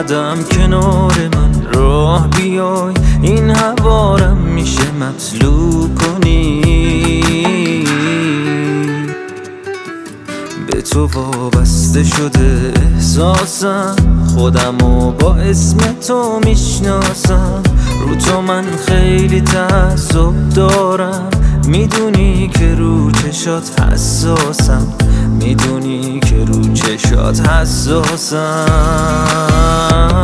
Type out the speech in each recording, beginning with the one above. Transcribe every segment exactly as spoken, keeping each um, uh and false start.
آدم کنار من راه بیای، این هوارم میشه مطلوب کنی. به تو وابسته شده احساسم، خودمو با اسم تو میشناسم. رو تو من خیلی تعصب دارم، میدونی که رو چشات حساسم، میدونی که رو چشات حساسم.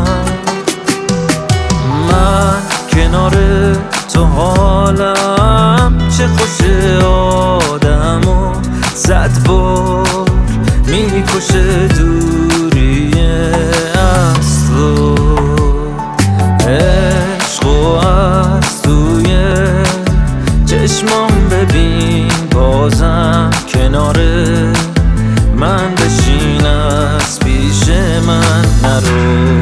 من کنار تو حالم چه خوشه، آدمو صد بار میکشه دوری از تو. عشق و از توی چشمام ببین، بازم کنار من بشین، از پیش من نرو.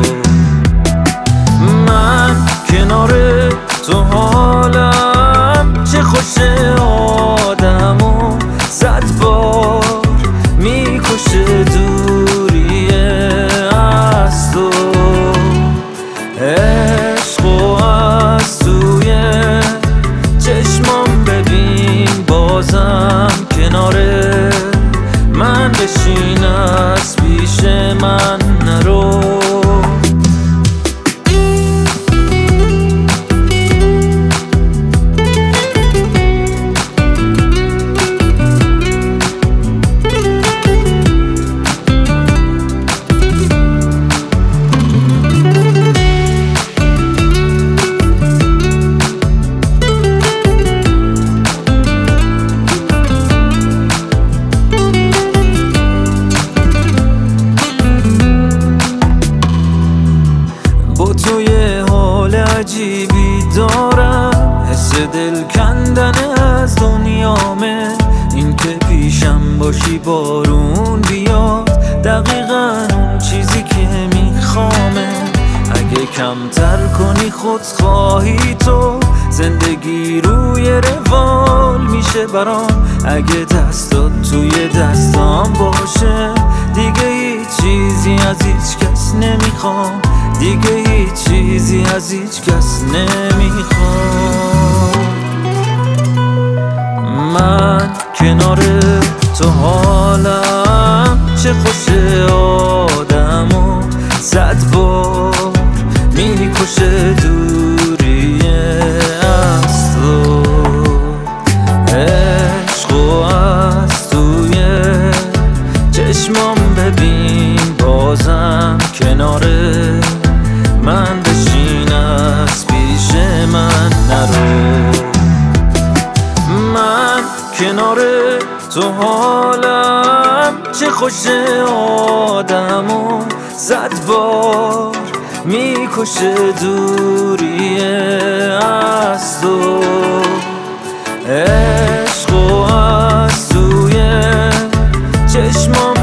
من کنار تو حالم چه خوشه، آدمو صد بار میکشه دوری از تو. عشق و از توی چشمام ببین، بازم کنار من بشین، از پیش من نرو. توی حال عجیبی دارم، حس دل کندن از دنیامه. این که پیشم باشی بارون بیاد، دقیقا اون چیزی که میخوامه. اگه کمتر کنی خودخواهی تو، زندگی روی روال میشه برام. اگه دستات توی دستام باشه، دیگه هیچ چیزی از هیچ کس نمیخوام، دیگه هیچ چیزی از هیچ کس نمیخوام. من کنار تو حالم چه خوشه، آدمو صد بار میکشه دوری از تو. عشق و از توی چشمام ببین، بازم کنار من بشین، از پیش من نرو. من کنار تو حالم چه خوشه، آدمو صد بار میکشه دوری از تو. عشق و از توی چشمام